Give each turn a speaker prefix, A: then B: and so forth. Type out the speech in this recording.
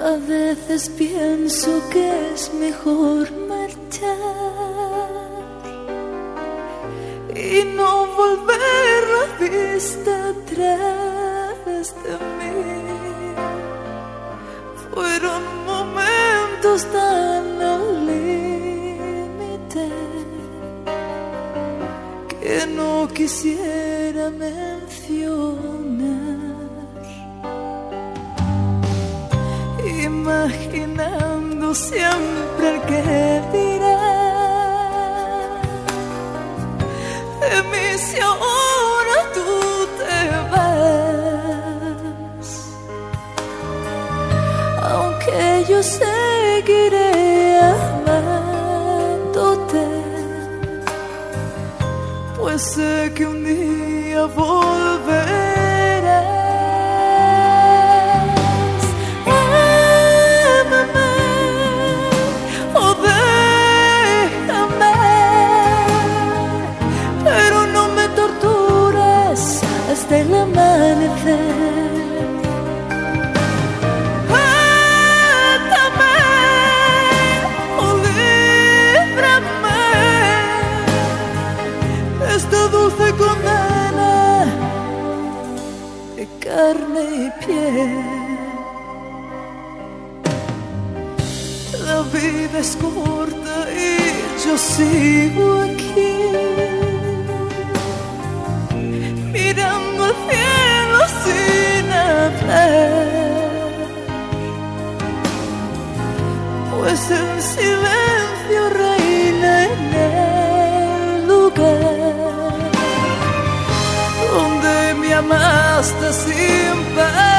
A: A veces pienso que es mejor marchar y no volver la vista atrás de mí. Fueron momentos tan al límite que no quisiera mencionar. Imaginando siempre el que dirá de mí si ahora tú te vas. Aunque yo seguiré amándote, pues sé que un día volverás. Hasta el amanecer. Mátame o líbrame de esta dulce condena de carne y piel. La vida es corta y yo sigo aquí, mirando al cielo sin hablar, pues el silencio reina en el lugar donde me amaste sin parar.